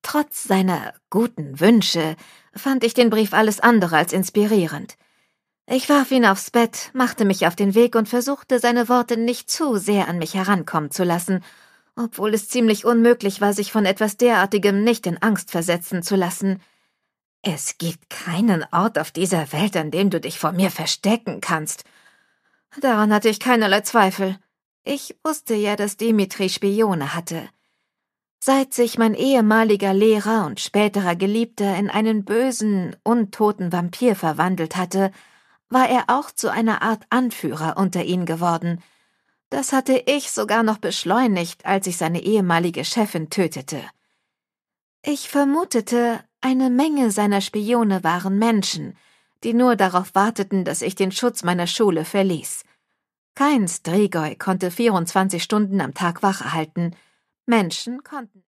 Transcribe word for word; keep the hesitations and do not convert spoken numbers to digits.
Trotz seiner guten Wünsche fand ich den Brief alles andere als inspirierend. Ich warf ihn aufs Bett, machte mich auf den Weg und versuchte, seine Worte nicht zu sehr an mich herankommen zu lassen, obwohl es ziemlich unmöglich war, sich von etwas derartigem nicht in Angst versetzen zu lassen. »Es gibt keinen Ort auf dieser Welt, an dem du dich vor mir verstecken kannst.« Daran hatte ich keinerlei Zweifel. Ich wusste ja, dass Dimitri Spione hatte. Seit sich mein ehemaliger Lehrer und späterer Geliebter in einen bösen, untoten Vampir verwandelt hatte, war er auch zu einer Art Anführer unter ihnen geworden. Das hatte ich sogar noch beschleunigt, als ich seine ehemalige Chefin tötete. Ich vermutete, eine Menge seiner Spione waren Menschen, die nur darauf warteten, dass ich den Schutz meiner Schule verließ. Kein Strigoi konnte vierundzwanzig Stunden am Tag wach halten. Menschen konnten